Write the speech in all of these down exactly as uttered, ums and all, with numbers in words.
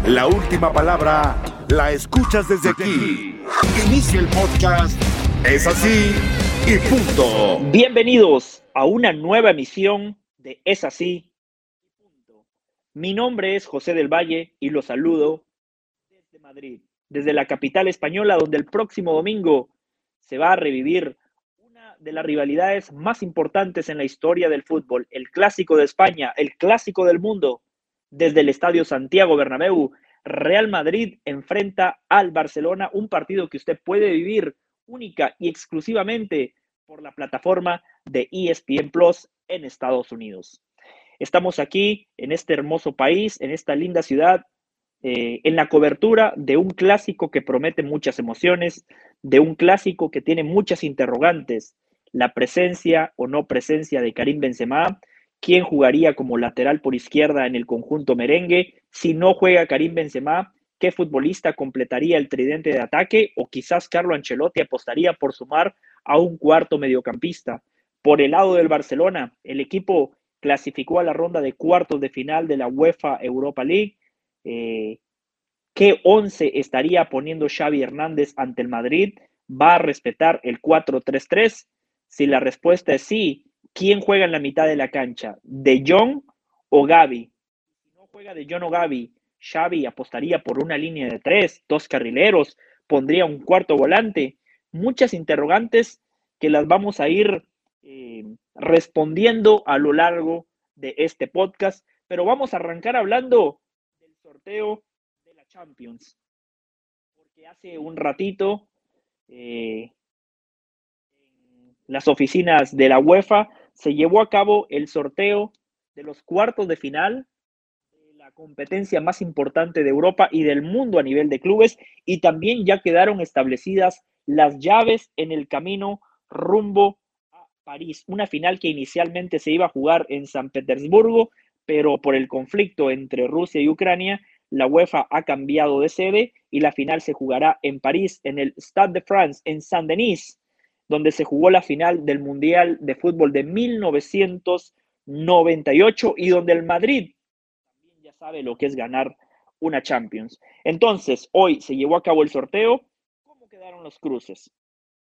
La última palabra la escuchas desde aquí. Inicia el podcast. Es así y punto. Bienvenidos a una nueva emisión de Es así y punto. Mi nombre es José del Valle y los saludo desde Madrid, desde la capital española, donde el próximo domingo se va a revivir una de las rivalidades más importantes en la historia del fútbol, el Clásico de España, el Clásico del mundo. Desde el Estadio Santiago Bernabéu, Real Madrid enfrenta al Barcelona, un partido que usted puede vivir única y exclusivamente por la plataforma de E S P N Plus en Estados Unidos. Estamos aquí en este hermoso país, en esta linda ciudad, eh, en la cobertura de un clásico que promete muchas emociones, de un clásico que tiene muchas interrogantes, la presencia o no presencia de Karim Benzema. ¿Quién jugaría como lateral por izquierda en el conjunto merengue? Si no juega Karim Benzema, ¿qué futbolista completaría el tridente de ataque? O quizás Carlo Ancelotti apostaría por sumar a un cuarto mediocampista. Por el lado del Barcelona, el equipo clasificó a la ronda de cuartos de final de la UEFA Europa League. Eh, ¿Qué once estaría poniendo Xavi Hernández ante el Madrid? ¿Va a respetar el cuatro tres tres? Si la respuesta es sí, ¿quién juega en la mitad de la cancha? ¿De Jong o Gavi? Si no juega De Jong o Gavi, Xavi apostaría por una línea de tres, dos carrileros, pondría un cuarto volante. Muchas interrogantes que las vamos a ir eh, respondiendo a lo largo de este podcast, pero vamos a arrancar hablando del sorteo de la Champions, porque hace un ratito eh, en las oficinas de la UEFA se llevó a cabo el sorteo de los cuartos de final de la competencia más importante de Europa y del mundo a nivel de clubes, y también ya quedaron establecidas las llaves en el camino rumbo a París, una final que inicialmente se iba a jugar en San Petersburgo, pero por el conflicto entre Rusia y Ucrania, la UEFA ha cambiado de sede y la final se jugará en París, en el Stade de France, en Saint-Denis, donde se jugó la final del Mundial de Fútbol de mil novecientos noventa y ocho y donde el Madrid también ya sabe lo que es ganar una Champions. Entonces, hoy se llevó a cabo el sorteo. ¿Cómo quedaron los cruces?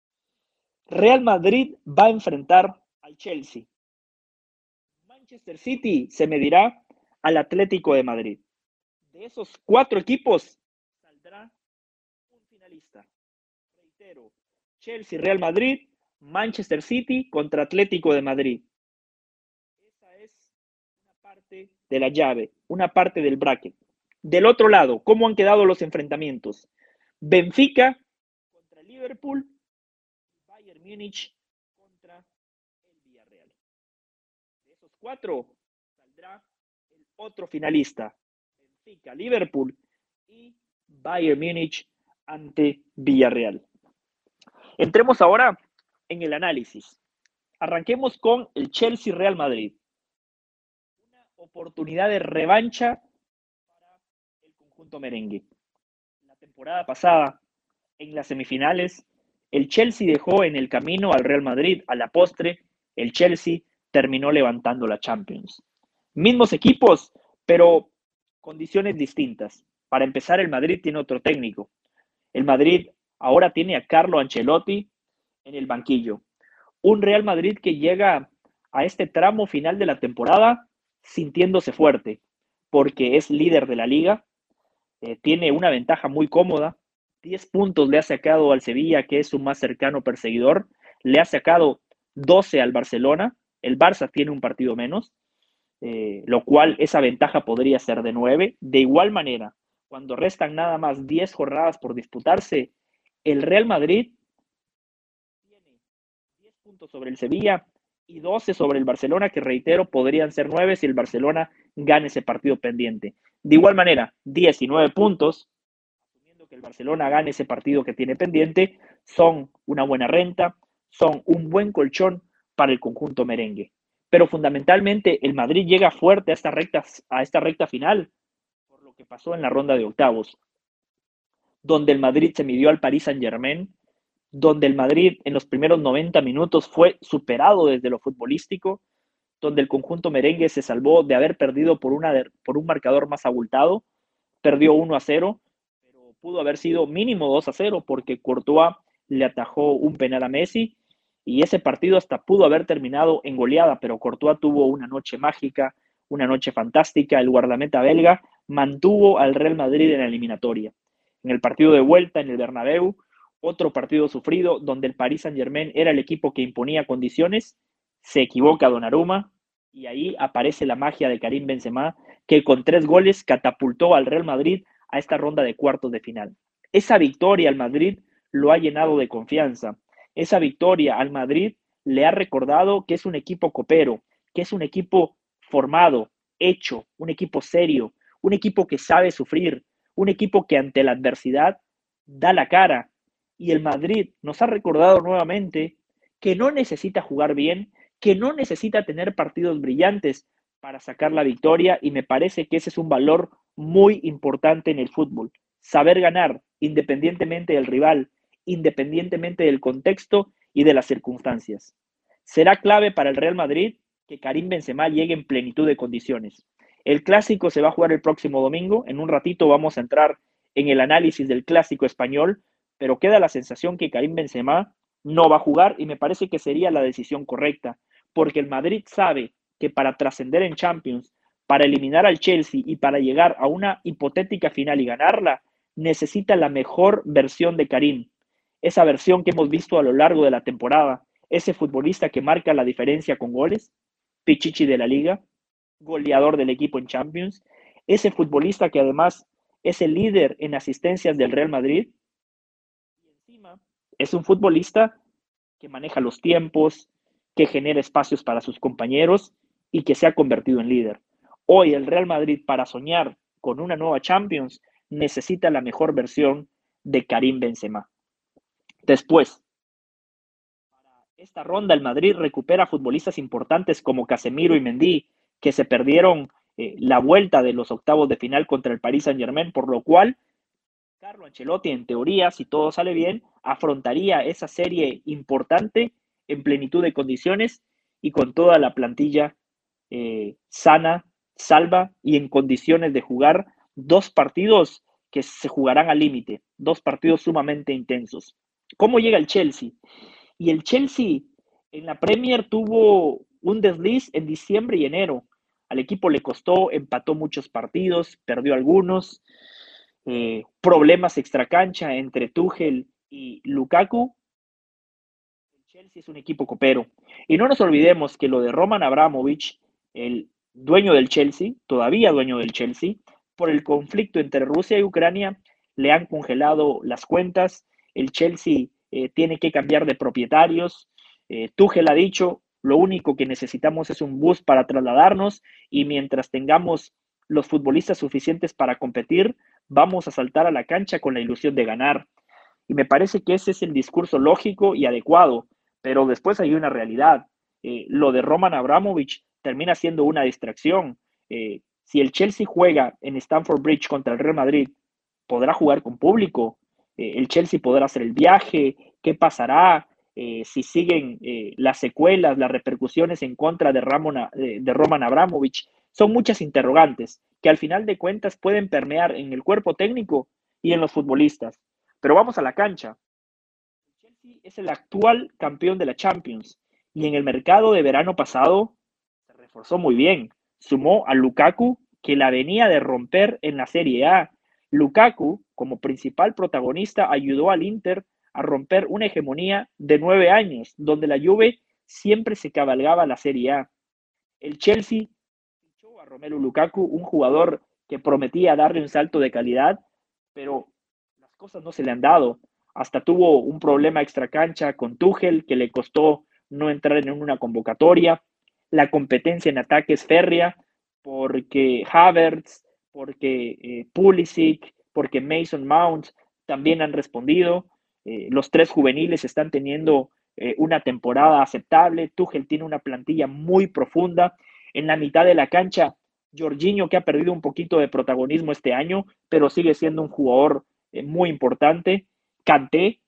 Real Madrid va a enfrentar al Chelsea. Manchester City se medirá al Atlético de Madrid. De esos cuatro equipos saldrá un finalista. Reitero, Chelsea, Real Madrid, Manchester City contra Atlético de Madrid. Esa es una parte de la llave, una parte del bracket. Del otro lado, ¿cómo han quedado los enfrentamientos? Benfica contra Liverpool y Bayern Múnich contra el Villarreal. De esos cuatro saldrá el otro finalista. Benfica, Liverpool y Bayern Múnich ante Villarreal. Entremos ahora en el análisis. Arranquemos con el Chelsea Real Madrid. Una oportunidad de revancha para el conjunto merengue. La temporada pasada, en las semifinales, el Chelsea dejó en el camino al Real Madrid. A la postre, el Chelsea terminó levantando la Champions. Mismos equipos, pero condiciones distintas. Para empezar, el Madrid tiene otro técnico. El Madrid ahora tiene a Carlo Ancelotti en el banquillo. Un Real Madrid que llega a este tramo final de la temporada sintiéndose fuerte, porque es líder de la liga, eh, tiene una ventaja muy cómoda. diez puntos le ha sacado al Sevilla, que es su más cercano perseguidor. Le ha sacado doce al Barcelona. El Barça tiene un partido menos. Eh, lo cual esa ventaja podría ser de nueve. De igual manera, cuando restan nada más diez jornadas por disputarse, el Real Madrid tiene diez puntos sobre el Sevilla y doce sobre el Barcelona, que reitero, podrían ser nueve si el Barcelona gane ese partido pendiente. De igual manera, diecinueve puntos, asumiendo que el Barcelona gane ese partido que tiene pendiente, son una buena renta, son un buen colchón para el conjunto merengue. Pero fundamentalmente el Madrid llega fuerte a esta recta, a esta recta final por lo que pasó en la ronda de octavos, donde el Madrid se midió al Paris Saint-Germain, donde el Madrid en los primeros noventa minutos fue superado desde lo futbolístico, donde el conjunto merengue se salvó de haber perdido por, una, por un marcador más abultado, perdió uno a cero, pero pudo haber sido mínimo dos a cero porque Courtois le atajó un penal a Messi y ese partido hasta pudo haber terminado en goleada, pero Courtois tuvo una noche mágica, una noche fantástica. El guardameta belga mantuvo al Real Madrid en la eliminatoria. En el partido de vuelta en el Bernabéu, otro partido sufrido donde el Paris Saint-Germain era el equipo que imponía condiciones, se equivoca Donnarumma y ahí aparece la magia de Karim Benzema, que con tres goles catapultó al Real Madrid a esta ronda de cuartos de final. Esa victoria al Madrid lo ha llenado de confianza. Esa victoria al Madrid le ha recordado que es un equipo copero, que es un equipo formado, hecho, un equipo serio, un equipo que sabe sufrir, un equipo que ante la adversidad da la cara. Y el Madrid nos ha recordado nuevamente que no necesita jugar bien, que no necesita tener partidos brillantes para sacar la victoria, y me parece que ese es un valor muy importante en el fútbol. Saber ganar independientemente del rival, independientemente del contexto y de las circunstancias. Será clave para el Real Madrid que Karim Benzema llegue en plenitud de condiciones. El clásico se va a jugar el próximo domingo. En un ratito vamos a entrar en el análisis del clásico español, pero queda la sensación que Karim Benzema no va a jugar y me parece que sería la decisión correcta, porque el Madrid sabe que para trascender en Champions, para eliminar al Chelsea y para llegar a una hipotética final y ganarla, necesita la mejor versión de Karim, esa versión que hemos visto a lo largo de la temporada, ese futbolista que marca la diferencia con goles, Pichichi de la Liga, goleador del equipo en Champions, ese futbolista que además es el líder en asistencias del Real Madrid, y encima es un futbolista que maneja los tiempos, que genera espacios para sus compañeros y que se ha convertido en líder. Hoy el Real Madrid, para soñar con una nueva Champions, necesita la mejor versión de Karim Benzema. Después, para esta ronda el Madrid recupera futbolistas importantes como Casemiro y Mendy, que se perdieron eh, la vuelta de los octavos de final contra el Paris Saint-Germain, por lo cual Carlo Ancelotti, en teoría, si todo sale bien, afrontaría esa serie importante en plenitud de condiciones y con toda la plantilla eh, sana, salva y en condiciones de jugar dos partidos que se jugarán al límite, dos partidos sumamente intensos. ¿Cómo llega el Chelsea? Y el Chelsea en la Premier tuvo un desliz en diciembre y enero. Al equipo le costó, empató muchos partidos, perdió algunos, eh, problemas extracancha entre Tuchel y Lukaku. El Chelsea es un equipo copero. Y no nos olvidemos que lo de Roman Abramovich, el dueño del Chelsea, todavía dueño del Chelsea, por el conflicto entre Rusia y Ucrania, le han congelado las cuentas. El Chelsea eh, tiene que cambiar de propietarios. Eh, Tuchel ha dicho, lo único que necesitamos es un bus para trasladarnos y mientras tengamos los futbolistas suficientes para competir, vamos a saltar a la cancha con la ilusión de ganar. Y me parece que ese es el discurso lógico y adecuado, pero después hay una realidad. Eh, lo de Roman Abramovich termina siendo una distracción. Eh, si el Chelsea juega en Stamford Bridge contra el Real Madrid, ¿podrá jugar con público? Eh, ¿El Chelsea podrá hacer el viaje? ¿Qué pasará? Eh, si siguen eh, las secuelas, las repercusiones en contra de, Ramona, de, de Roman Abramovich. Son muchas interrogantes que al final de cuentas pueden permear en el cuerpo técnico y en los futbolistas. Pero vamos a la cancha. El Chelsea es el actual campeón de la Champions y en el mercado de verano pasado se reforzó muy bien. Sumó a Lukaku, que la venía de romper en la Serie A. Lukaku, como principal protagonista, ayudó al Inter a romper una hegemonía de nueve años, donde la Juve siempre se cabalgaba la Serie A. El Chelsea fichó a Romelu Lukaku, un jugador que prometía darle un salto de calidad, pero las cosas no se le han dado. Hasta tuvo un problema extracancha con Tuchel que le costó no entrar en una convocatoria. La competencia en ataque es férrea porque Havertz, porque eh, Pulisic, porque Mason Mount también han respondido. Eh, los tres juveniles están teniendo eh, una temporada aceptable. Tuchel tiene una plantilla muy profunda. En la mitad de la cancha, Jorginho, que ha perdido un poquito de protagonismo este año, pero sigue siendo un jugador eh, muy importante. Kanté,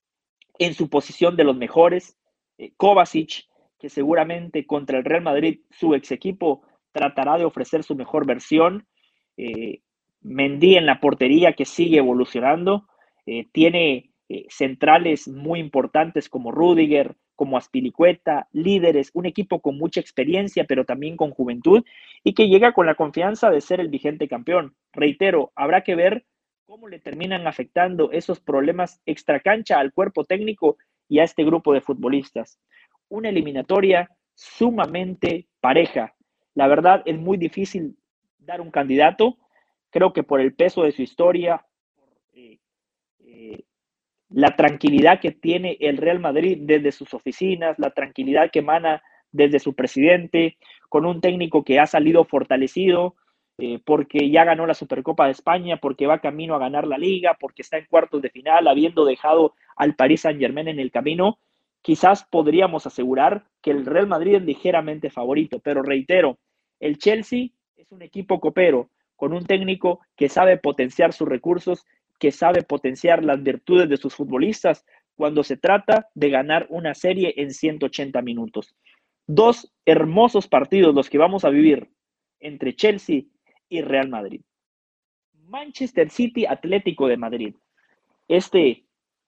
en su posición de los mejores. Eh, Kovacic, que seguramente contra el Real Madrid, su ex equipo, tratará de ofrecer su mejor versión. Eh, Mendy en la portería que sigue evolucionando, eh, tiene eh, centrales muy importantes como Rudiger, como Azpilicueta, líderes, un equipo con mucha experiencia, pero también con juventud y que llega con la confianza de ser el vigente campeón. Reitero, habrá que ver cómo le terminan afectando esos problemas extracancha al cuerpo técnico y a este grupo de futbolistas. Una eliminatoria sumamente pareja. La verdad es muy difícil dar un candidato. Creo que por el peso de su historia, eh, eh, la tranquilidad que tiene el Real Madrid desde sus oficinas, la tranquilidad que emana desde su presidente, con un técnico que ha salido fortalecido, eh, porque ya ganó la Supercopa de España, porque va camino a ganar la Liga, porque está en cuartos de final, habiendo dejado al Paris Saint-Germain en el camino, quizás podríamos asegurar que el Real Madrid es ligeramente favorito, pero reitero, el Chelsea es un equipo copero, con un técnico que sabe potenciar sus recursos, que sabe potenciar las virtudes de sus futbolistas cuando se trata de ganar una serie en ciento ochenta minutos. Dos hermosos partidos los que vamos a vivir entre Chelsea y Real Madrid. Manchester City Atlético de Madrid. Este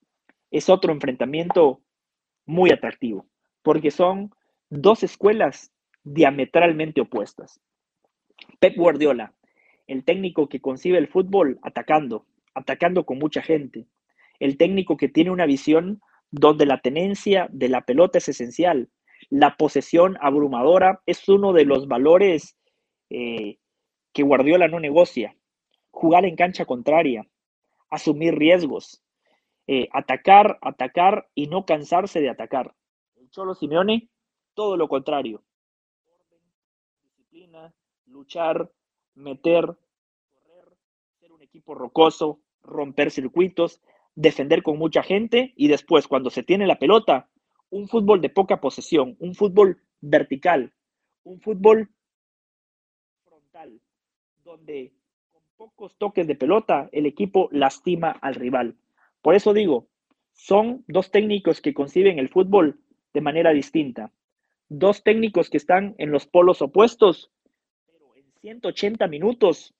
es otro enfrentamiento muy atractivo, porque son dos escuelas diametralmente opuestas. Pep Guardiola, el técnico que concibe el fútbol atacando, atacando con mucha gente, el técnico que tiene una visión donde la tenencia de la pelota es esencial, la posesión abrumadora es uno de los valores eh, que Guardiola no negocia, jugar en cancha contraria, asumir riesgos, eh, atacar, atacar y no cansarse de atacar. El Cholo Simeone, todo lo contrario, orden, disciplina, luchar, meter, correr, ser un equipo rocoso, romper circuitos, defender con mucha gente y después, cuando se tiene la pelota, un fútbol de poca posesión, un fútbol vertical, un fútbol frontal, donde con pocos toques de pelota el equipo lastima al rival. Por eso digo, son dos técnicos que conciben el fútbol de manera distinta, dos técnicos que están en los polos opuestos, pero en ciento ochenta minutos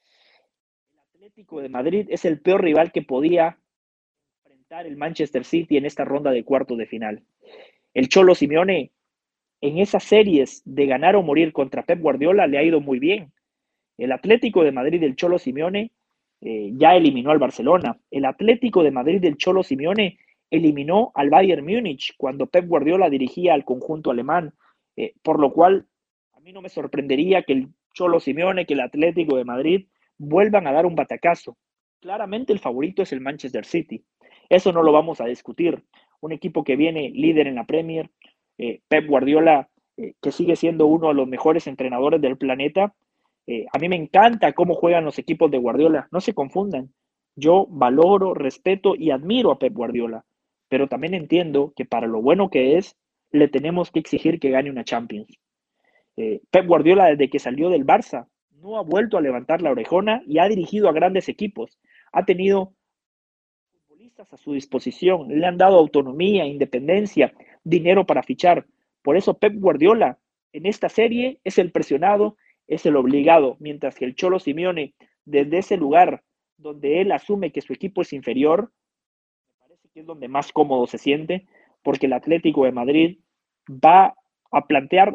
el Atlético de Madrid es el peor rival que podía enfrentar el Manchester City en esta ronda de cuartos de final. El Cholo Simeone en esas series de ganar o morir contra Pep Guardiola le ha ido muy bien. El Atlético de Madrid del Cholo Simeone eh, ya eliminó al Barcelona. El Atlético de Madrid del Cholo Simeone eliminó al Bayern Múnich cuando Pep Guardiola dirigía al conjunto alemán. Eh, por lo cual, a mí no me sorprendería que el Cholo Simeone, que el Atlético de Madrid vuelvan a dar un batacazo. Claramente el favorito es el Manchester City. Eso no lo vamos a discutir. Un equipo que viene líder en la Premier, eh, Pep Guardiola, eh, que sigue siendo uno de los mejores entrenadores del planeta. Eh, a mí me encanta cómo juegan los equipos de Guardiola. No se confundan. Yo valoro, respeto y admiro a Pep Guardiola, pero también entiendo que para lo bueno que es, le tenemos que exigir que gane una Champions. Eh, Pep Guardiola, desde que salió del Barça, no ha vuelto a levantar la orejona y ha dirigido a grandes equipos. Ha tenido futbolistas a su disposición, le han dado autonomía, independencia, dinero para fichar. Por eso Pep Guardiola en esta serie es el presionado, es el obligado, mientras que el Cholo Simeone, desde ese lugar donde él asume que su equipo es inferior, me parece que es donde más cómodo se siente, porque el Atlético de Madrid va a plantear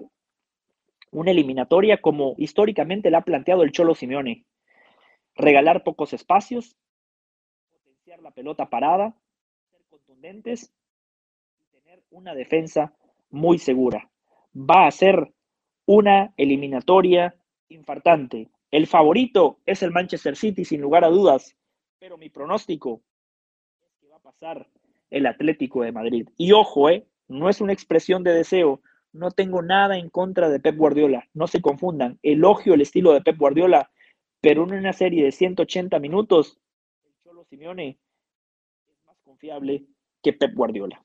una eliminatoria como históricamente la ha planteado el Cholo Simeone. Regalar pocos espacios, potenciar la pelota parada, ser contundentes y tener una defensa muy segura. Va a ser una eliminatoria infartante. El favorito es el Manchester City, sin lugar a dudas, pero mi pronóstico es que va a pasar el Atlético de Madrid. Y ojo, eh, no es una expresión de deseo, no tengo nada en contra de Pep Guardiola, no se confundan, elogio el estilo de Pep Guardiola, pero en una serie de ciento ochenta minutos, el Cholo Simeone es más confiable que Pep Guardiola.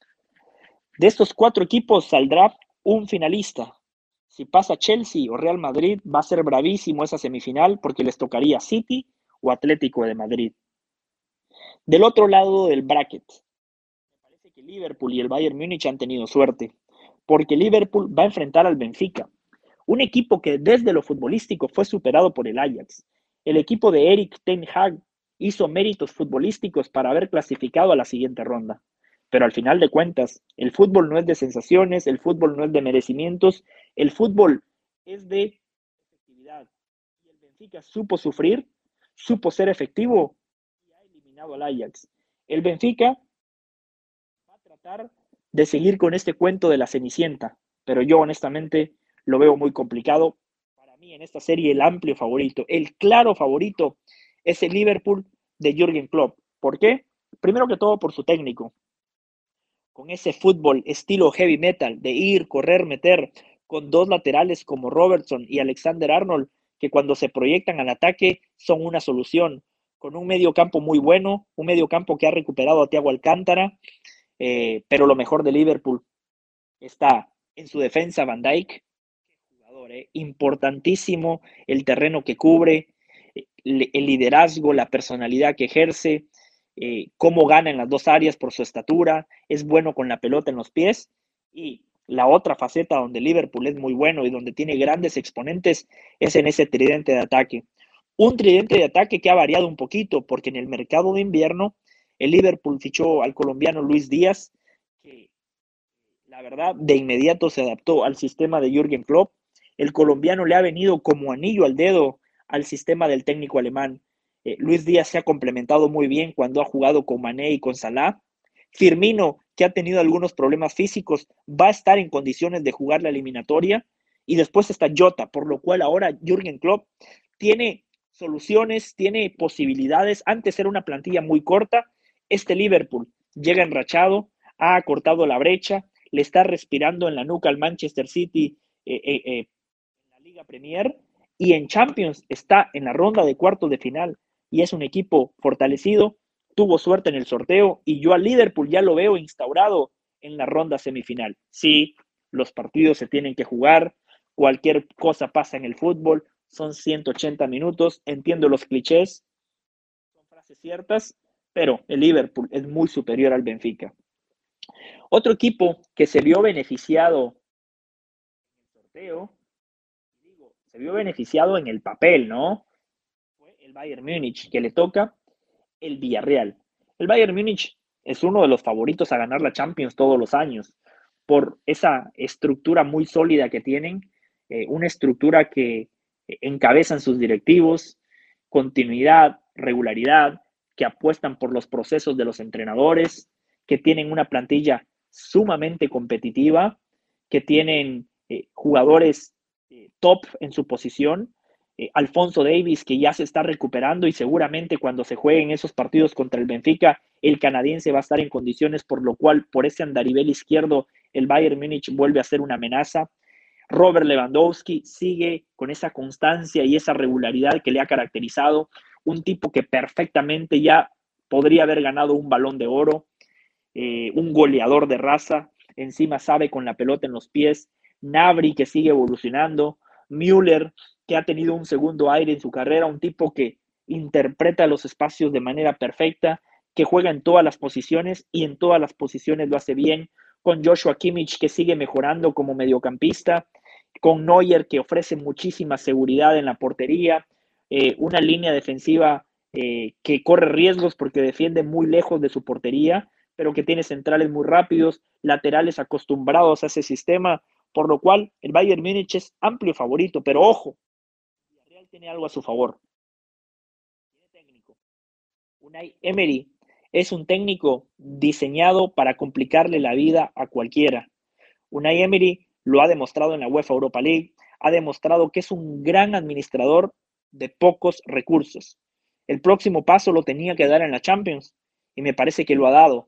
De estos cuatro equipos saldrá un finalista. Si pasa Chelsea o Real Madrid, va a ser bravísimo esa semifinal porque les tocaría City o Atlético de Madrid. Del otro lado del bracket, me parece que Liverpool y el Bayern Múnich han tenido suerte, porque Liverpool va a enfrentar al Benfica, un equipo que desde lo futbolístico fue superado por el Ajax. El equipo de Erik ten Hag hizo méritos futbolísticos para haber clasificado a la siguiente ronda. Pero al final de cuentas, el fútbol no es de sensaciones, el fútbol no es de merecimientos, el fútbol es de efectividad. Y el Benfica supo sufrir, supo ser efectivo y ha eliminado al Ajax. El Benfica va a tratar de seguir con este cuento de la Cenicienta, pero yo honestamente lo veo muy complicado. Para mí en esta serie el amplio favorito, el claro favorito es el Liverpool de Jürgen Klopp. ¿Por qué? Primero que todo por su técnico. Con ese fútbol estilo heavy metal de ir, correr, meter, con dos laterales como Robertson y Alexander Arnold, que cuando se proyectan al ataque son una solución, con un medio campo muy bueno, un medio campo que ha recuperado a Thiago Alcántara, eh, pero lo mejor de Liverpool está en su defensa, Van Dijk, jugador, eh, importantísimo el terreno que cubre, el, el liderazgo, la personalidad que ejerce, eh, cómo gana en las dos áreas por su estatura, es bueno con la pelota en los pies. Y la otra faceta donde Liverpool es muy bueno y donde tiene grandes exponentes es en ese tridente de ataque. Un tridente de ataque que ha variado un poquito porque en el mercado de invierno el Liverpool fichó al colombiano Luis Díaz, que la verdad de inmediato se adaptó al sistema de Jürgen Klopp. El colombiano le ha venido como anillo al dedo al sistema del técnico alemán. Eh, Luis Díaz se ha complementado muy bien cuando ha jugado con Mané y con Salah. Firmino, que ha tenido algunos problemas físicos, va a estar en condiciones de jugar la eliminatoria. Y después está Jota, por lo cual ahora Jürgen Klopp tiene soluciones, tiene posibilidades. Antes era una plantilla muy corta. Este Liverpool llega enrachado, ha acortado la brecha, le está respirando en la nuca al Manchester City eh, eh, eh, en la Liga Premier, y en Champions está en la ronda de cuartos de final y es un equipo fortalecido, tuvo suerte en el sorteo y yo al Liverpool ya lo veo instaurado en la ronda semifinal. Sí, los partidos se tienen que jugar, cualquier cosa pasa en el fútbol, son ciento ochenta minutos, entiendo los clichés, son frases ciertas, pero el Liverpool es muy superior al Benfica. Otro equipo que se vio beneficiado en el sorteo, digo, se vio beneficiado en el papel, ¿no? Fue el Bayern Múnich, que le toca el Villarreal. El Bayern Múnich es uno de los favoritos a ganar la Champions todos los años por esa estructura muy sólida que tienen, eh, una estructura que encabezan sus directivos, continuidad, regularidad, que apuestan por los procesos de los entrenadores, que tienen una plantilla sumamente competitiva, que tienen eh, jugadores eh, top en su posición. Eh, Alfonso Davies, que ya se está recuperando y seguramente cuando se jueguen esos partidos contra el Benfica, el canadiense va a estar en condiciones, por lo cual por ese andarivel izquierdo el Bayern Múnich vuelve a ser una amenaza. Robert Lewandowski sigue con esa constancia y esa regularidad que le ha caracterizado, un tipo que perfectamente ya podría haber ganado un Balón de Oro, eh, un goleador de raza, encima sabe con la pelota en los pies. Gnabry, que sigue evolucionando, Müller, que ha tenido un segundo aire en su carrera, un tipo que interpreta los espacios de manera perfecta, que juega en todas las posiciones y en todas las posiciones lo hace bien, con Joshua Kimmich, que sigue mejorando como mediocampista, con Neuer, que ofrece muchísima seguridad en la portería, eh, una línea defensiva eh, que corre riesgos porque defiende muy lejos de su portería, pero que tiene centrales muy rápidos, laterales acostumbrados a ese sistema, por lo cual el Bayern Múnich es amplio favorito, pero ojo, Villarreal tiene algo a su favor. Tiene técnico. Unai Emery es un técnico diseñado para complicarle la vida a cualquiera. Unai Emery lo ha demostrado en la UEFA Europa League, ha demostrado que es un gran administrador de pocos recursos. El próximo paso lo tenía que dar en la Champions y me parece que lo ha dado,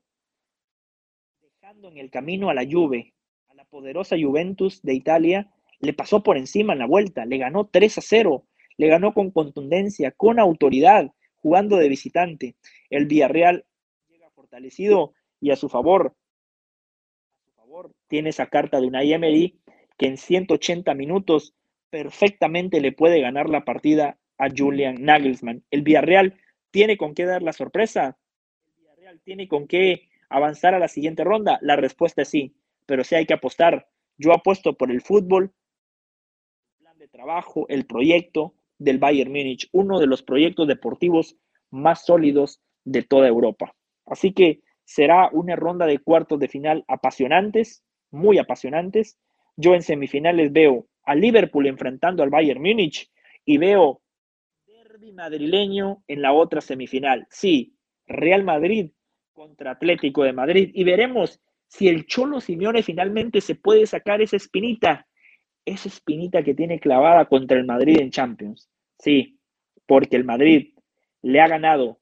dejando en el camino a la Juve, a la poderosa Juventus de Italia, le pasó por encima en la vuelta, le ganó tres a cero, le ganó con contundencia, con autoridad, jugando de visitante. El Villarreal llega fortalecido y a su favor, a su favor tiene esa carta de Unai Emery que en ciento ochenta minutos perfectamente le puede ganar la partida a Julian Nagelsmann. El Villarreal tiene con qué dar la sorpresa, el Villarreal tiene con qué avanzar a la siguiente ronda. La respuesta es sí, pero sí hay que apostar. Yo apuesto por el fútbol, el plan de trabajo, el proyecto, del Bayern Múnich, uno de los proyectos deportivos más sólidos de toda Europa. Así que será una ronda de cuartos de final apasionantes, muy apasionantes. Yo en semifinales veo a Liverpool enfrentando al Bayern Múnich y veo derbi madrileño en la otra semifinal. Sí, Real Madrid contra Atlético de Madrid. Y veremos si el Cholo Simeone finalmente se puede sacar esa espinita, esa espinita que tiene clavada contra el Madrid en Champions. Sí, porque el Madrid le ha ganado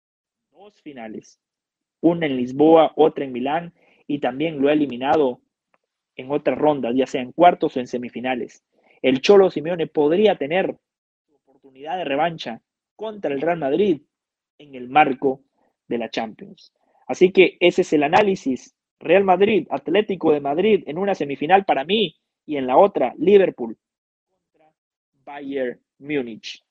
dos finales, una en Lisboa, otra en Milán, y también lo ha eliminado en otras rondas, ya sea en cuartos o en semifinales. El Cholo Simeone podría tener oportunidad de revancha contra el Real Madrid en el marco de la Champions. Así que ese es el análisis. Real Madrid, Atlético de Madrid en una semifinal para mí y en la otra Liverpool contra Bayern Múnich.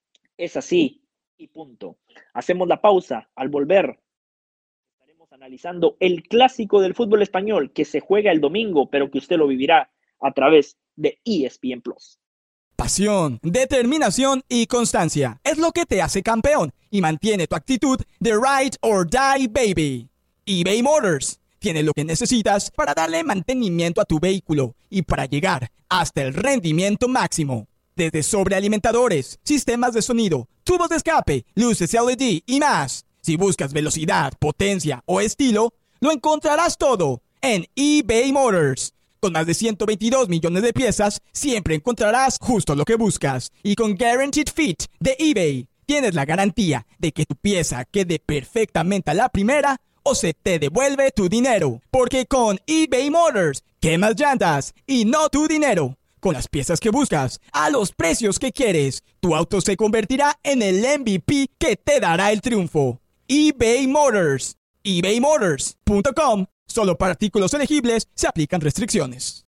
Es así y punto. Hacemos la pausa. Al volver estaremos analizando el clásico del fútbol español que se juega el domingo, pero que usted lo vivirá a través de E S P N Plus. Pasión, determinación y constancia es lo que te hace campeón y mantiene tu actitud de ride or die, baby. eBay Motors tiene lo que necesitas para darle mantenimiento a tu vehículo y para llegar hasta el rendimiento máximo. Desde sobrealimentadores, sistemas de sonido, tubos de escape, luces L E D y más. Si buscas velocidad, potencia o estilo, lo encontrarás todo en eBay Motors. Con más de ciento veintidós millones de piezas, siempre encontrarás justo lo que buscas. Y con Guaranteed Fit de eBay, tienes la garantía de que tu pieza quede perfectamente a la primera o se te devuelve tu dinero. Porque con eBay Motors, quemas llantas y no tu dinero. Con las piezas que buscas, a los precios que quieres, tu auto se convertirá en el M V P que te dará el triunfo. eBay Motors. ebay motors punto com. Solo para artículos elegibles se aplican restricciones.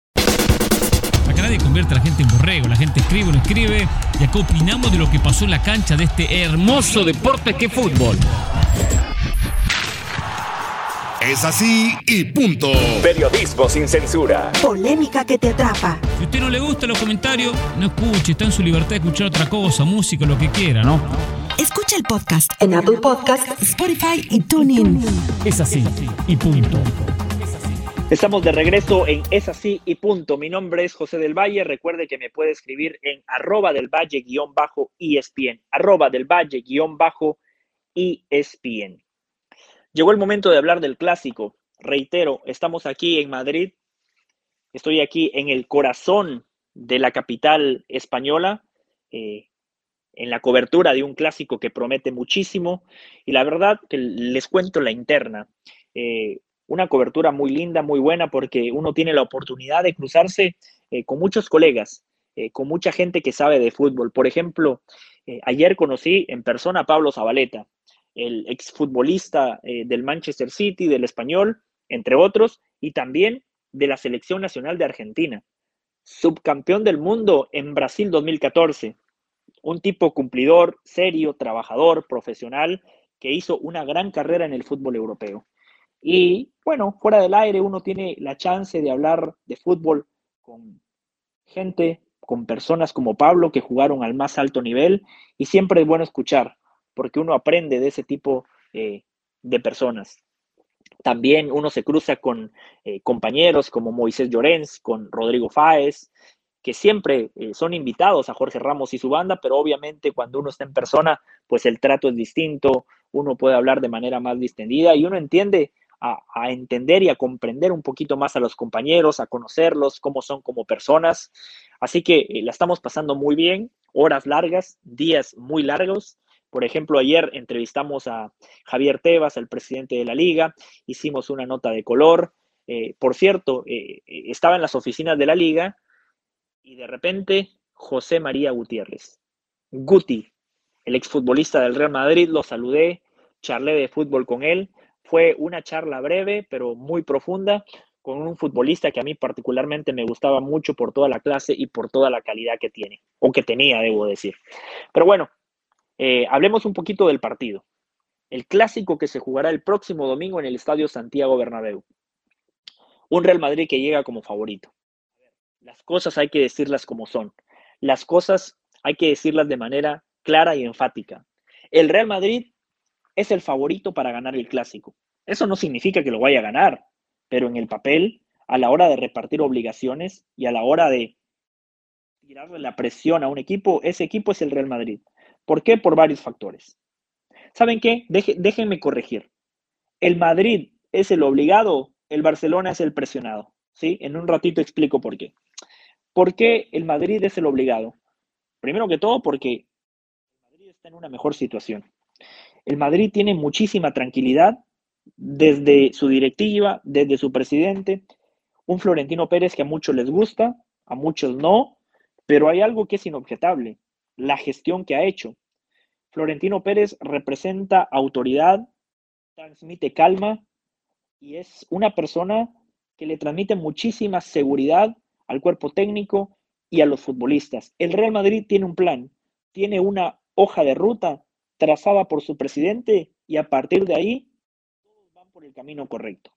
Acá nadie convierte a la gente en borrego, la gente escribe o no escribe, y acá opinamos de lo que pasó en la cancha de este hermoso deporte que es fútbol. Es así y punto. Periodismo sin censura. Polémica que te atrapa. Si a usted no le gustan los comentarios, no escuche, está en su libertad de escuchar otra cosa, música, lo que quiera, ¿no? Escucha el podcast en Apple Podcasts, Spotify y TuneIn. Es así y punto. Estamos de regreso en Es así y punto. Mi nombre es José del Valle. Recuerde que me puede escribir en arroba del valle guión bajo E S P N. Arroba del valle guión bajo E S P N. Llegó el momento de hablar del clásico. Reitero, estamos aquí en Madrid. Estoy aquí en el corazón de la capital española, eh, en la cobertura de un clásico que promete muchísimo. Y la verdad que les cuento la interna. Eh, una cobertura muy linda, muy buena, porque uno tiene la oportunidad de cruzarse eh, con muchos colegas, eh, con mucha gente que sabe de fútbol. Por ejemplo, eh, ayer conocí en persona a Pablo Zabaleta, el exfutbolista eh, del Manchester City, del Español, entre otros, y también de la Selección Nacional de Argentina. Subcampeón del mundo en Brasil dos mil catorce. Un tipo cumplidor, serio, trabajador, profesional, que hizo una gran carrera en el fútbol europeo. Y bueno, fuera del aire uno tiene la chance de hablar de fútbol con gente, con personas como Pablo que jugaron al más alto nivel, y siempre es bueno escuchar, porque uno aprende de ese tipo eh, de personas. También uno se cruza con eh, compañeros como Moisés Llorens, con Rodrigo Fáez, que siempre eh, son invitados a Jorge Ramos y su banda, pero obviamente cuando uno está en persona, pues el trato es distinto, uno puede hablar de manera más distendida y uno entiende a, a entender y a comprender un poquito más a los compañeros, a conocerlos, cómo son como personas. Así que eh, la estamos pasando muy bien, horas largas, días muy largos. Por ejemplo, ayer entrevistamos a Javier Tebas, el presidente de la Liga, hicimos una nota de color. Eh, por cierto, eh, estaba en las oficinas de la Liga y de repente José María Gutiérrez, Guti, el exfutbolista del Real Madrid, lo saludé, charlé de fútbol con él. Fue una charla breve, pero muy profunda, con un futbolista que a mí particularmente me gustaba mucho por toda la clase y por toda la calidad que tiene, o que tenía, debo decir. Pero bueno, Eh, hablemos un poquito del partido. El clásico que se jugará el próximo domingo en el Estadio Santiago Bernabéu. Un Real Madrid que llega como favorito. Las cosas hay que decirlas como son. Las cosas hay que decirlas de manera clara y enfática. El Real Madrid es el favorito para ganar el Clásico. Eso no significa que lo vaya a ganar, pero en el papel, a la hora de repartir obligaciones y a la hora de tirarle la presión a un equipo, ese equipo es el Real Madrid. ¿Por qué? Por varios factores. ¿Saben qué? Deje, déjenme corregir. El Madrid es el obligado, el Barcelona es el presionado. ¿Sí? En un ratito explico por qué. ¿Por qué el Madrid es el obligado? Primero que todo, porque el Madrid está en una mejor situación. El Madrid tiene muchísima tranquilidad desde su directiva, desde su presidente, un Florentino Pérez que a muchos les gusta, a muchos no, pero hay algo que es inobjetable, la gestión que ha hecho. Florentino Pérez representa autoridad, transmite calma y es una persona que le transmite muchísima seguridad al cuerpo técnico y a los futbolistas. El Real Madrid tiene un plan, tiene una hoja de ruta trazada por su presidente y a partir de ahí todos van por el camino correcto.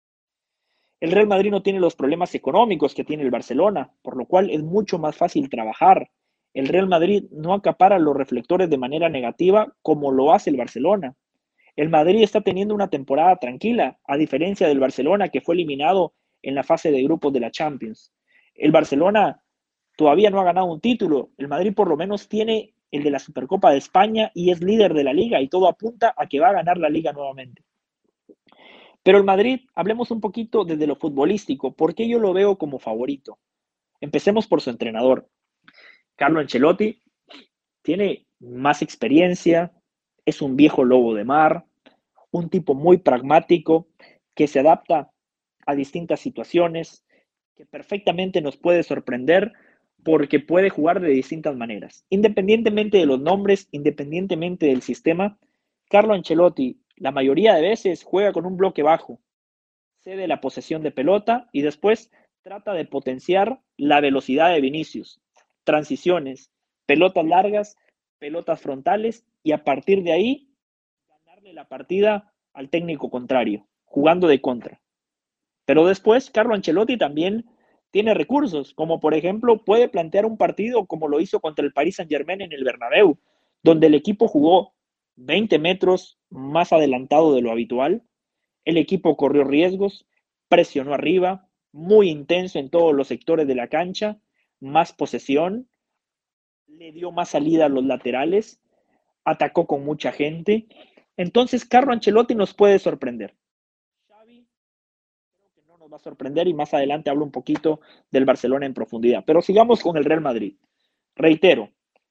El Real Madrid no tiene los problemas económicos que tiene el Barcelona, por lo cual es mucho más fácil trabajar. El Real Madrid no acapara los reflectores de manera negativa como lo hace el Barcelona. El Madrid está teniendo una temporada tranquila, a diferencia del Barcelona que fue eliminado en la fase de grupos de la Champions. El Barcelona todavía no ha ganado un título. El Madrid por lo menos tiene el de la Supercopa de España y es líder de la Liga y todo apunta a que va a ganar la Liga nuevamente. Pero el Madrid, hablemos un poquito desde lo futbolístico. ¿Por qué yo lo veo como favorito? Empecemos por su entrenador. Carlo Ancelotti tiene más experiencia, es un viejo lobo de mar, un tipo muy pragmático que se adapta a distintas situaciones, que perfectamente nos puede sorprender porque puede jugar de distintas maneras. Independientemente de los nombres, independientemente del sistema, Carlo Ancelotti la mayoría de veces juega con un bloque bajo, cede la posesión de pelota y después trata de potenciar la velocidad de Vinicius, transiciones, pelotas largas, pelotas frontales y a partir de ahí ganarle la partida al técnico contrario, jugando de contra. Pero después Carlo Ancelotti también tiene recursos, como por ejemplo puede plantear un partido como lo hizo contra el Paris Saint-Germain en el Bernabéu, donde el equipo jugó veinte metros más adelantado de lo habitual, el equipo corrió riesgos, presionó arriba, muy intenso en todos los sectores de la cancha, más posesión, le dio más salida a los laterales, atacó con mucha gente. Entonces Carlo Ancelotti nos puede sorprender. Xavi creo que no nos va a sorprender y más adelante hablo un poquito del Barcelona en profundidad. Pero sigamos con el Real Madrid. Reitero,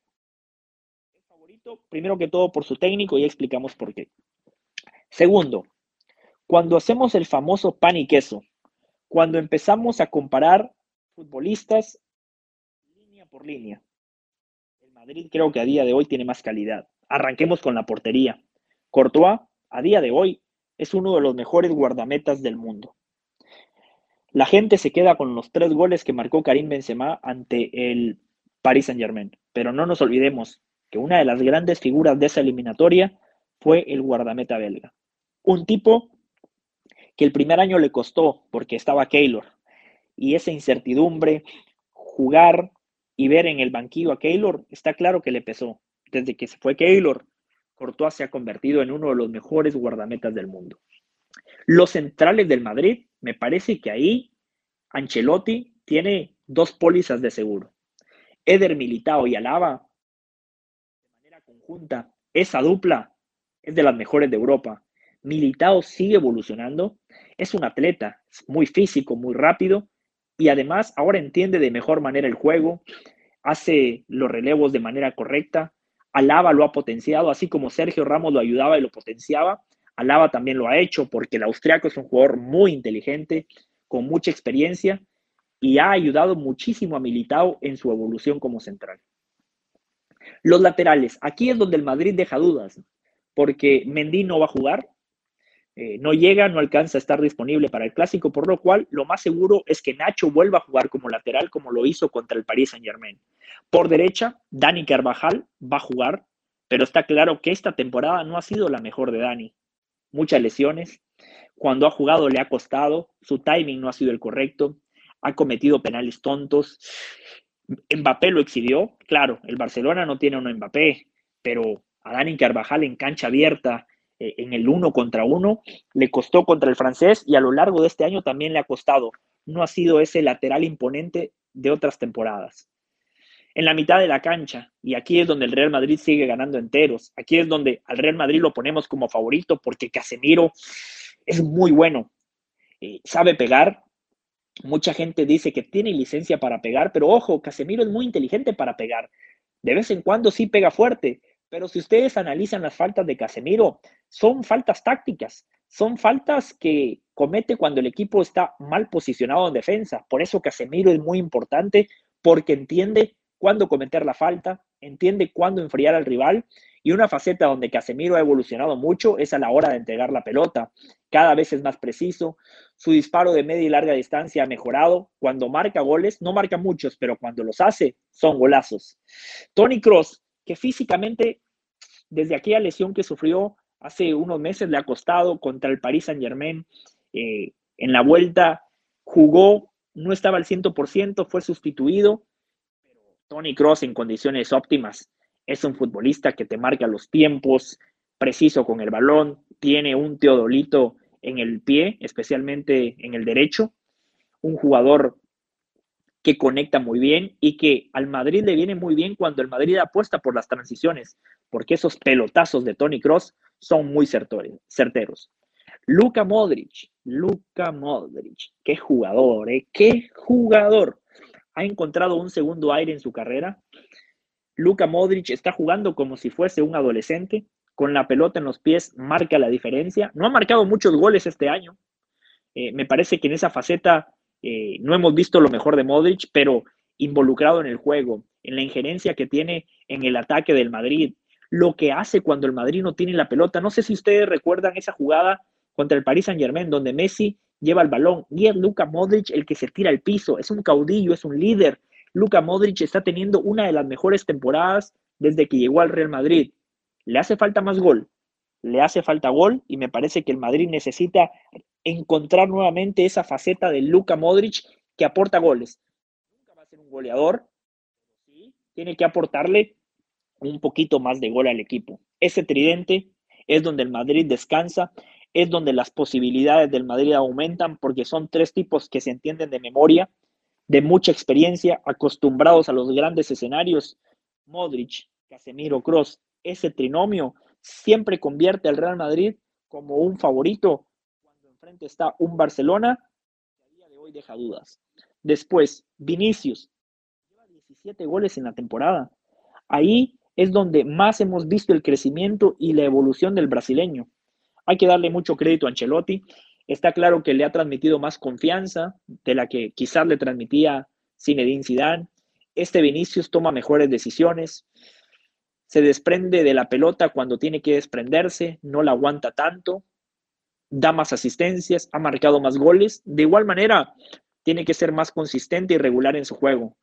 es favorito primero que todo por su técnico y ya explicamos por qué. Segundo, cuando hacemos el famoso pan y queso, cuando empezamos a comparar futbolistas línea por línea, el Madrid creo que a día de hoy tiene más calidad. Arranquemos con la portería. Courtois, a día de hoy, es uno de los mejores guardametas del mundo. La gente se queda con los tres goles que marcó Karim Benzema ante el Paris Saint-Germain. Pero no nos olvidemos que una de las grandes figuras de esa eliminatoria fue el guardameta belga. Un tipo que el primer año le costó porque estaba Keylor. Y esa incertidumbre, jugar y ver en el banquillo a Keylor, está claro que le pesó. Desde que se fue Keylor, Courtois se ha convertido en uno de los mejores guardametas del mundo. Los centrales del Madrid, me parece que ahí Ancelotti tiene dos pólizas de seguro. Eder Militao y Alaba, de manera conjunta, esa dupla es de las mejores de Europa. Militao sigue evolucionando, es un atleta, es muy físico, muy rápido y además ahora entiende de mejor manera el juego, hace los relevos de manera correcta. Alaba lo ha potenciado, así como Sergio Ramos lo ayudaba y lo potenciaba. Alaba también lo ha hecho porque el austriaco es un jugador muy inteligente, con mucha experiencia y ha ayudado muchísimo a Militao en su evolución como central. Los laterales, aquí es donde el Madrid deja dudas, porque Mendy no va a jugar, eh, no llega, no alcanza a estar disponible para el Clásico, por lo cual lo más seguro es que Nacho vuelva a jugar como lateral como lo hizo contra el Paris Saint-Germain. Por derecha, Dani Carvajal va a jugar, pero está claro que esta temporada no ha sido la mejor de Dani. Muchas lesiones, cuando ha jugado le ha costado, su timing no ha sido el correcto, ha cometido penales tontos Mbappé lo exhibió, claro, el Barcelona no tiene un Mbappé, pero a Dani Carvajal en cancha abierta, eh, en el uno contra uno, le costó contra el francés y a lo largo de este año también le ha costado. No ha sido ese lateral imponente de otras temporadas. En la mitad de la cancha, y aquí es donde el Real Madrid sigue ganando enteros, aquí es donde al Real Madrid lo ponemos como favorito porque Casemiro es muy bueno, eh, sabe pegar. Mucha gente dice que tiene licencia para pegar, pero ojo, Casemiro es muy inteligente para pegar. De vez en cuando sí pega fuerte, pero si ustedes analizan las faltas de Casemiro, son faltas tácticas, son faltas que comete cuando el equipo está mal posicionado en defensa. Por eso Casemiro es muy importante, porque entiende cuándo cometer la falta, entiende cuándo enfriar al rival, y una faceta donde Casemiro ha evolucionado mucho es a la hora de entregar la pelota. Cada vez es más preciso, su disparo de media y larga distancia ha mejorado. Cuando marca goles, no marca muchos, pero cuando los hace, son golazos. Toni Kroos, que físicamente, desde aquella lesión que sufrió hace unos meses, le ha costado contra el Paris Saint-Germain. Eh, en la vuelta jugó, no estaba al cien por ciento, fue sustituido, pero Toni Kroos en condiciones óptimas es un futbolista que te marca los tiempos, preciso con el balón, tiene un teodolito en el pie, especialmente en el derecho, un jugador que conecta muy bien y que al Madrid le viene muy bien cuando el Madrid apuesta por las transiciones, porque esos pelotazos de Toni Kroos son muy certeros. Luka Modric, Luka Modric, qué jugador, ¿eh? Qué jugador. Ha encontrado un segundo aire en su carrera. Luka Modric está jugando como si fuese un adolescente, con la pelota en los pies, marca la diferencia. No ha marcado muchos goles este año. Eh, me parece que en esa faceta eh, no hemos visto lo mejor de Modric, pero involucrado en el juego, en la injerencia que tiene en el ataque del Madrid, lo que hace cuando el Madrid no tiene la pelota. No sé si ustedes recuerdan esa jugada contra el Paris Saint-Germain, donde Messi lleva el balón y es Luka Modric el que se tira al piso. Es un caudillo, es un líder. Luka Modric está teniendo una de las mejores temporadas desde que llegó al Real Madrid. Le hace falta más gol, le hace falta gol y me parece que el Madrid necesita encontrar nuevamente esa faceta de Luka Modric que aporta goles. Nunca va a ser un goleador, sí, tiene que aportarle un poquito más de gol al equipo. Ese tridente es donde el Madrid descansa, es donde las posibilidades del Madrid aumentan porque son tres tipos que se entienden de memoria, de mucha experiencia, acostumbrados a los grandes escenarios. Modric, Casemiro, Kroos, ese trinomio siempre convierte al Real Madrid como un favorito cuando enfrente está un Barcelona que a día de hoy deja dudas. Después, Vinicius, lleva diecisiete goles en la temporada. Ahí es donde más hemos visto el crecimiento y la evolución del brasileño. Hay que darle mucho crédito a Ancelotti. Está claro que le ha transmitido más confianza de la que quizás le transmitía Zinedine Zidane. Este Vinicius toma mejores decisiones, se desprende de la pelota cuando tiene que desprenderse, no la aguanta tanto, da más asistencias, ha marcado más goles. De igual manera, tiene que ser más consistente y regular en su juego,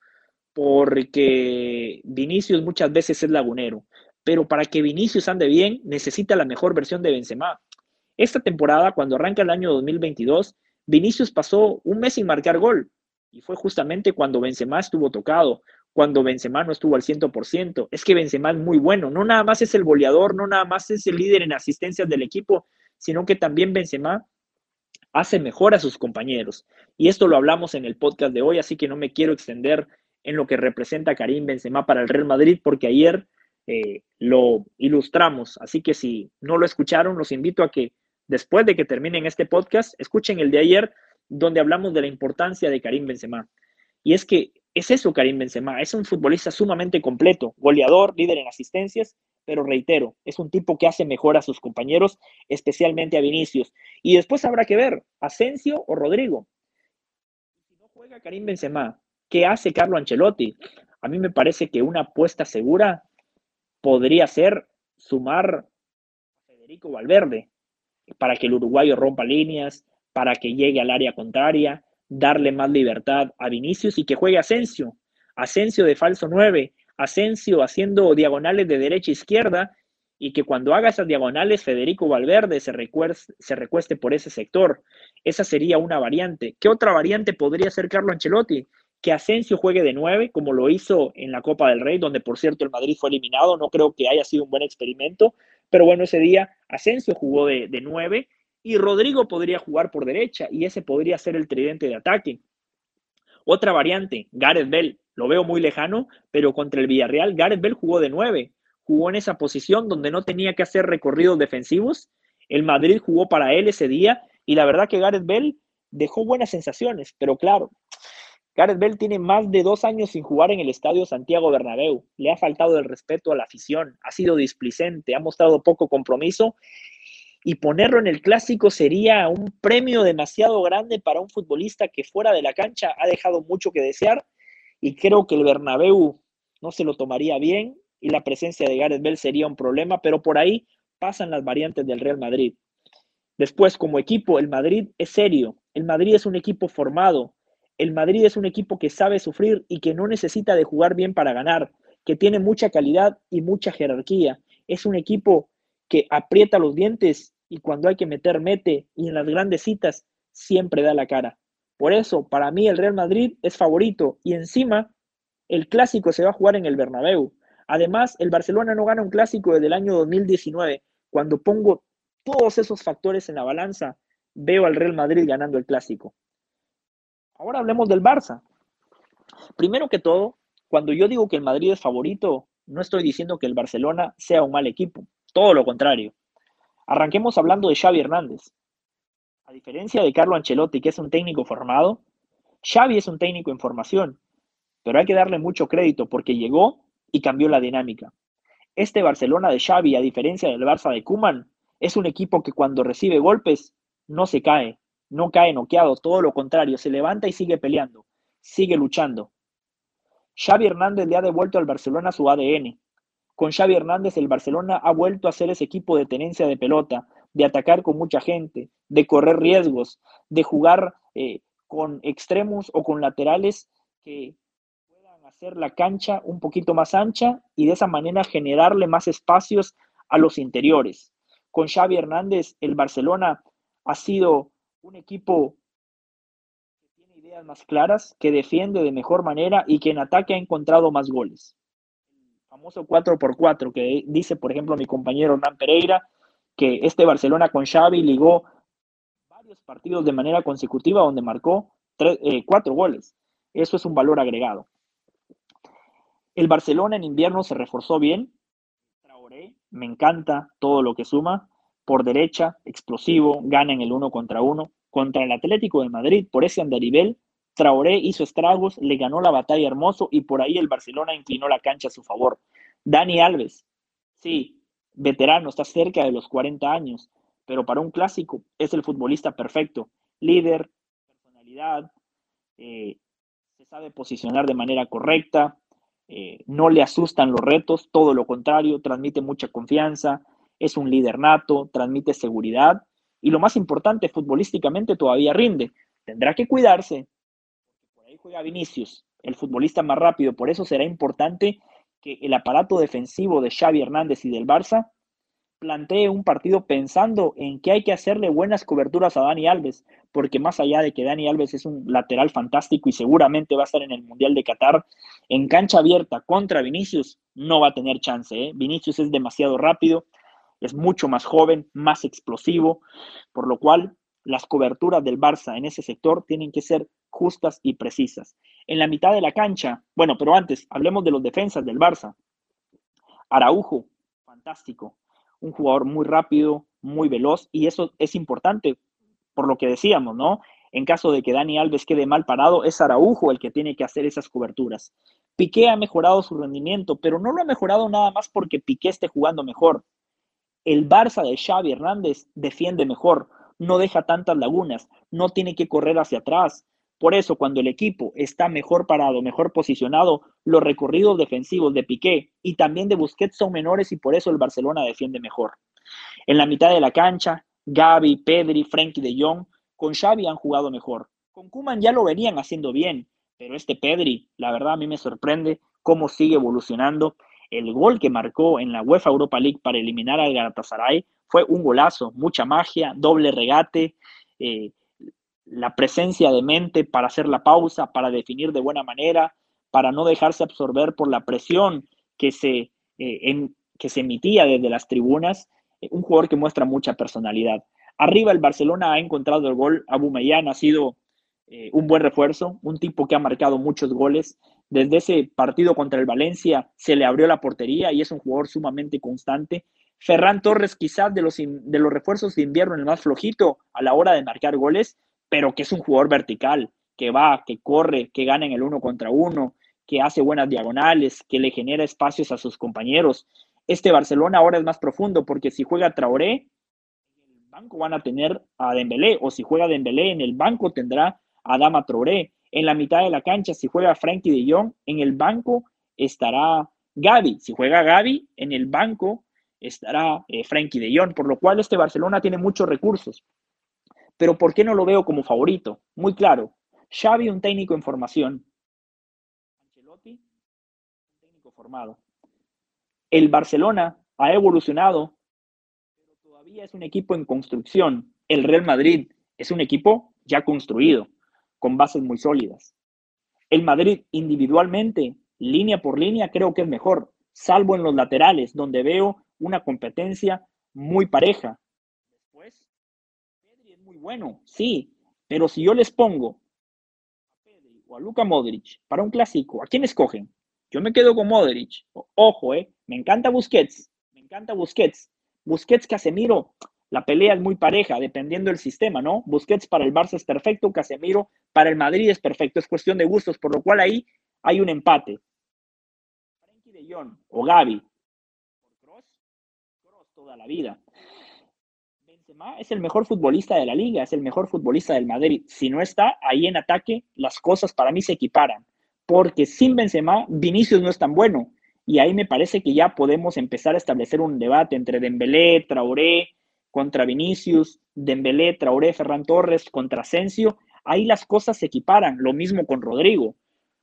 porque Vinicius muchas veces es lagunero, pero para que Vinicius ande bien, necesita la mejor versión de Benzema. Esta temporada, cuando arranca el año dos mil veintidós, Vinicius pasó un mes sin marcar gol, y fue justamente cuando Benzema estuvo tocado, cuando Benzema no estuvo al cien por ciento. Es que Benzema es muy bueno, no nada más es el goleador, no nada más es el líder en asistencias del equipo, sino que también Benzema hace mejor a sus compañeros. Y esto lo hablamos en el podcast de hoy, así que no me quiero extender en lo que representa Karim Benzema para el Real Madrid, porque ayer eh, lo ilustramos. Así que si no lo escucharon, los invito a que después de que terminen este podcast, escuchen el de ayer, donde hablamos de la importancia de Karim Benzema. Y es que es eso Karim Benzema, es un futbolista sumamente completo, goleador, líder en asistencias, pero reitero, es un tipo que hace mejor a sus compañeros, especialmente a Vinicius. Y después habrá que ver, Asensio o Rodrigo. Si no juega Karim Benzema, ¿qué hace Carlo Ancelotti? A mí me parece que una apuesta segura podría ser sumar a Federico Valverde para que el uruguayo rompa líneas, para que llegue al área contraria, darle más libertad a Vinicius y que juegue Asensio, Asensio de falso nueve, Asensio haciendo diagonales de derecha a izquierda y que cuando haga esas diagonales Federico Valverde se recueste, se recueste por ese sector. Esa sería una variante. ¿Qué otra variante podría hacer Carlo Ancelotti? que Asensio juegue de nueve, como lo hizo en la Copa del Rey, donde por cierto el Madrid fue eliminado. No creo que haya sido un buen experimento, pero bueno, ese día Asensio jugó de, de nueve y Rodrigo podría jugar por derecha y ese podría ser el tridente de ataque. Otra variante, Gareth Bale, lo veo muy lejano, pero contra el Villarreal, Gareth Bale jugó de nueve, jugó en esa posición donde no tenía que hacer recorridos defensivos. El Madrid jugó para él ese día y la verdad que Gareth Bale dejó buenas sensaciones, pero claro, Gareth Bale tiene más de dos años sin jugar en el Estadio Santiago Bernabéu, le ha faltado el respeto a la afición, ha sido displicente, ha mostrado poco compromiso y ponerlo en el Clásico sería un premio demasiado grande para un futbolista que fuera de la cancha ha dejado mucho que desear y creo que el Bernabéu no se lo tomaría bien y la presencia de Gareth Bale sería un problema, pero por ahí pasan las variantes del Real Madrid. Después, como equipo, el Madrid es serio, el Madrid es un equipo formado, el Madrid es un equipo que sabe sufrir y que no necesita de jugar bien para ganar, que tiene mucha calidad y mucha jerarquía. Es un equipo que aprieta los dientes y cuando hay que meter, mete, y en las grandes citas siempre da la cara. Por eso, para mí el Real Madrid es favorito y encima el Clásico se va a jugar en el Bernabéu. Además, el Barcelona no gana un Clásico desde el año dos mil diecinueve. Cuando pongo todos esos factores en la balanza, veo al Real Madrid ganando el Clásico. Ahora hablemos del Barça. Primero que todo, cuando yo digo que el Madrid es favorito, no estoy diciendo que el Barcelona sea un mal equipo. Todo lo contrario. Arranquemos hablando de Xavi Hernández. A diferencia de Carlo Ancelotti, que es un técnico formado, Xavi es un técnico en formación, pero hay que darle mucho crédito porque llegó y cambió la dinámica. Este Barcelona de Xavi, a diferencia del Barça de Koeman, es un equipo que cuando recibe golpes no se cae, no cae noqueado, todo lo contrario, se levanta y sigue peleando, sigue luchando. Xavi Hernández le ha devuelto al Barcelona su A D N. Con Xavi Hernández el Barcelona ha vuelto a ser ese equipo de tenencia de pelota, de atacar con mucha gente, de correr riesgos, de jugar eh, con extremos o con laterales que puedan hacer la cancha un poquito más ancha y de esa manera generarle más espacios a los interiores. Con Xavi Hernández el Barcelona ha sido un equipo que tiene ideas más claras, que defiende de mejor manera y que en ataque ha encontrado más goles. El famoso cuatro por cuatro que dice, por ejemplo, mi compañero Hernán Pereira, que este Barcelona con Xavi ligó varios partidos de manera consecutiva donde marcó tres, eh, cuatro goles. Eso es un valor agregado. El Barcelona en invierno se reforzó bien. Traoré, me encanta todo lo que suma. Por derecha, explosivo, gana en el uno contra uno. Contra el Atlético de Madrid, por ese andarivel, Traoré hizo estragos, le ganó la batalla Hermoso y por ahí el Barcelona inclinó la cancha a su favor. Dani Alves, sí, veterano, está cerca de los cuarenta años, pero para un clásico es el futbolista perfecto. Líder, personalidad, eh, se sabe posicionar de manera correcta, eh, no le asustan los retos, todo lo contrario, transmite mucha confianza, es un líder nato, transmite seguridad y lo más importante, futbolísticamente todavía rinde. Tendrá que cuidarse. Por ahí juega Vinicius, el futbolista más rápido, por eso será importante que el aparato defensivo de Xavi Hernández y del Barça plantee un partido pensando en que hay que hacerle buenas coberturas a Dani Alves, porque más allá de que Dani Alves es un lateral fantástico y seguramente va a estar en el Mundial de Qatar, en cancha abierta contra Vinicius no va a tener chance, ¿eh? Vinicius es demasiado rápido, es mucho más joven, más explosivo, por lo cual las coberturas del Barça en ese sector tienen que ser justas y precisas. En la mitad de la cancha, bueno, pero antes, hablemos de los defensas del Barça. Araujo, fantástico, un jugador muy rápido, muy veloz, y eso es importante por lo que decíamos, ¿no? En caso de que Dani Alves quede mal parado, es Araujo el que tiene que hacer esas coberturas. Piqué ha mejorado su rendimiento, pero no lo ha mejorado nada más porque Piqué esté jugando mejor. El Barça de Xavi Hernández defiende mejor, no deja tantas lagunas, no tiene que correr hacia atrás. Por eso, cuando el equipo está mejor parado, mejor posicionado, los recorridos defensivos de Piqué y también de Busquets son menores y por eso el Barcelona defiende mejor. En la mitad de la cancha, Gavi, Pedri, Frenkie de Jong, con Xavi han jugado mejor. Con Koeman ya lo venían haciendo bien, pero este Pedri, la verdad a mí me sorprende cómo sigue evolucionando. El gol que marcó en la UEFA Europa League para eliminar al Galatasaray fue un golazo, mucha magia, doble regate, eh, la presencia de mente para hacer la pausa, para definir de buena manera, para no dejarse absorber por la presión que se, eh, en, que se emitía desde las tribunas. Eh, un jugador que muestra mucha personalidad. Arriba el Barcelona ha encontrado el gol. Aubameyang ha sido eh, un buen refuerzo, un tipo que ha marcado muchos goles. Desde ese partido contra el Valencia se le abrió la portería y es un jugador sumamente constante. Ferran Torres, quizás de los, de los refuerzos de invierno, el más flojito a la hora de marcar goles, pero que es un jugador vertical, que va, que corre, que gana en el uno contra uno, que hace buenas diagonales, que le genera espacios a sus compañeros. Este Barcelona ahora es más profundo, porque si juega Traoré, en el banco van a tener a Dembélé, o si juega Dembélé, en el banco tendrá a Adama Traoré. En la mitad de la cancha, si juega Frenkie de Jong, en el banco estará Gavi. Si juega Gavi, en el banco estará eh, Frenkie de Jong, por lo cual este Barcelona tiene muchos recursos. Pero ¿por qué no lo veo como favorito? Muy claro, Xavi, un técnico en formación. Ancelotti, un técnico formado. El Barcelona ha evolucionado, pero todavía es un equipo en construcción. El Real Madrid es un equipo ya construido, con bases muy sólidas. El Madrid individualmente, línea por línea, creo que es mejor, salvo en los laterales, donde veo una competencia muy pareja. Después, Pedri es muy bueno, sí, pero si yo les pongo a Pedri o a Luka Modric para un clásico, ¿a quién escogen? Yo me quedo con Modric. Ojo, eh, me encanta Busquets, me encanta Busquets. Busquets, Casemiro, la pelea es muy pareja, dependiendo del sistema, ¿no? Busquets para el Barça es perfecto, Casemiro para el Madrid es perfecto, es cuestión de gustos, por lo cual ahí hay un empate. Frenkie de Jong o Gavi, por Kroos, Kroos toda la vida. Benzema es el mejor futbolista de la liga, es el mejor futbolista del Madrid. Si no está ahí en ataque, las cosas para mí se equiparan, porque sin Benzema, Vinicius no es tan bueno, y ahí me parece que ya podemos empezar a establecer un debate entre Dembélé, Traoré, contra Vinicius, Dembélé, Traoré, Ferran Torres, contra Asensio. Ahí las cosas se equiparan, lo mismo con Rodrigo.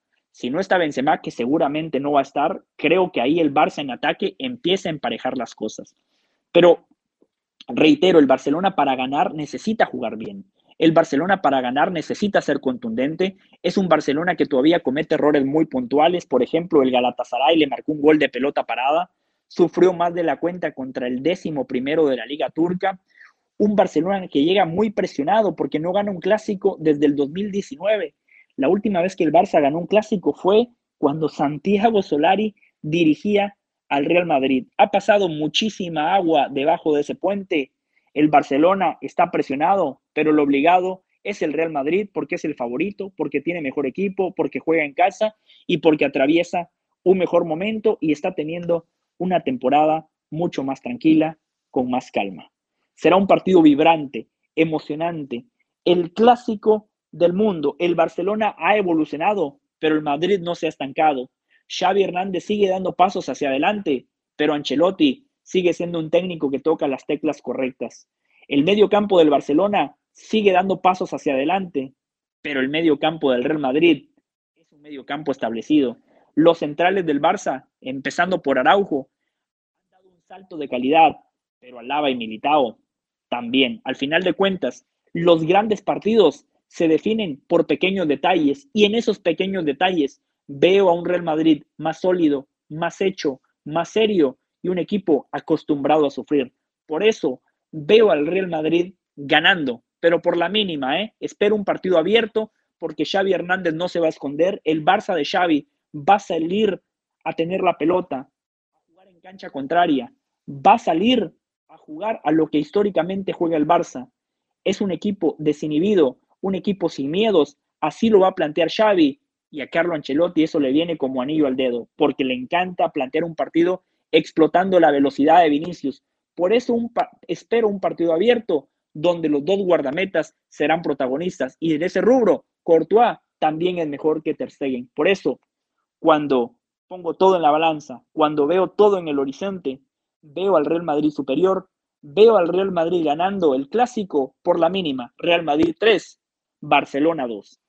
Si no está Benzema, que seguramente no va a estar, creo que ahí el Barça en ataque empieza a emparejar las cosas. Pero, reitero, el Barcelona para ganar necesita jugar bien. El Barcelona para ganar necesita ser contundente. Es un Barcelona que todavía comete errores muy puntuales. Por ejemplo, el Galatasaray le marcó un gol de pelota parada. Sufrió más de la cuenta contra el décimo primero de la Liga Turca. Un Barcelona que llega muy presionado porque no gana un clásico desde el dos mil diecinueve. La última vez que el Barça ganó un clásico fue cuando Santiago Solari dirigía al Real Madrid. Ha pasado muchísima agua debajo de ese puente. El Barcelona está presionado, pero lo obligado es el Real Madrid porque es el favorito, porque tiene mejor equipo, porque juega en casa y porque atraviesa un mejor momento y está teniendo una temporada mucho más tranquila, con más calma. Será un partido vibrante, emocionante, el clásico del mundo. El Barcelona ha evolucionado, pero el Madrid no se ha estancado. Xavi Hernández sigue dando pasos hacia adelante, pero Ancelotti sigue siendo un técnico que toca las teclas correctas. El medio campo del Barcelona sigue dando pasos hacia adelante, pero el medio campo del Real Madrid es un medio campo establecido. Los centrales del Barça, empezando por Araujo, han dado un salto de calidad, pero Alaba y Militao también. Al final de cuentas, los grandes partidos se definen por pequeños detalles y en esos pequeños detalles veo a un Real Madrid más sólido, más hecho, más serio y un equipo acostumbrado a sufrir. Por eso veo al Real Madrid ganando, pero por la mínima, ¿eh? Espero un partido abierto porque Xavi Hernández no se va a esconder. El Barça de Xavi va a salir a tener la pelota, a jugar en cancha contraria, va a salir a jugar a lo que históricamente juega el Barça. Es un equipo desinhibido, un equipo sin miedos, así lo va a plantear Xavi, y a Carlo Ancelotti eso le viene como anillo al dedo, porque le encanta plantear un partido explotando la velocidad de Vinicius. Por eso un pa- espero un partido abierto, donde los dos guardametas serán protagonistas, y en ese rubro, Courtois también es mejor que Ter Stegen. Por eso, cuando pongo todo en la balanza, cuando veo todo en el horizonte, veo al Real Madrid superior, veo al Real Madrid ganando el clásico por la mínima. Real Madrid tres, Barcelona dos.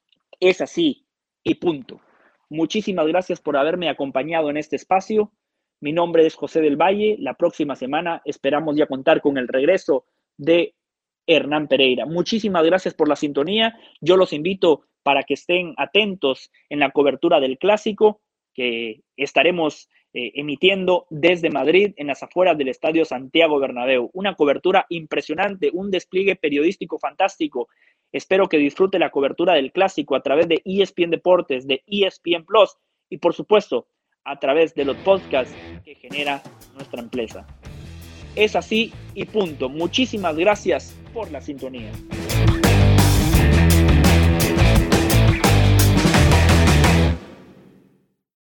Es así y punto. Muchísimas gracias por haberme acompañado en este espacio. Mi nombre es José del Valle. La próxima semana esperamos ya contar con el regreso de Hernán Pereira. Muchísimas gracias por la sintonía. Yo los invito para que estén atentos en la cobertura del Clásico, que estaremos eh, emitiendo desde Madrid, en las afueras del Estadio Santiago Bernabéu. Una cobertura impresionante, un despliegue periodístico fantástico. Espero que disfrute la cobertura del Clásico a través de E S P N Deportes, de E S P N Plus y, por supuesto, a través de los podcasts que genera nuestra empresa. Es así y punto. Muchísimas gracias por la sintonía.